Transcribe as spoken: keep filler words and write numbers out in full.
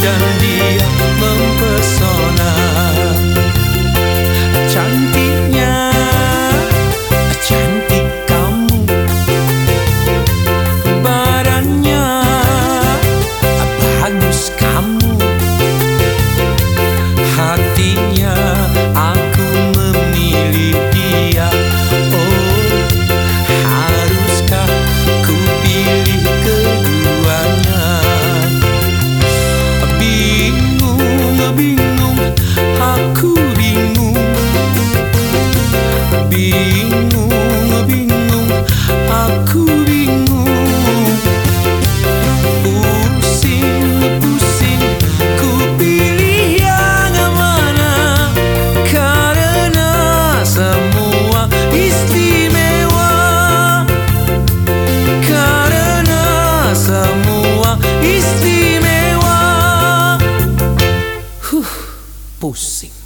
dan dia mempesona. Cantiknya, cantik kamu, badannya bagus kamu, hatinya aku memilih dia. Oh, haruskah ku pilih keduanya? Bingung, bingung, aku bingung. Bingung, bingung, aku bingung. Pusing, pusing, ku pilih yang mana, karena semua istimewa, karena semua istimewa. Huh, pusing.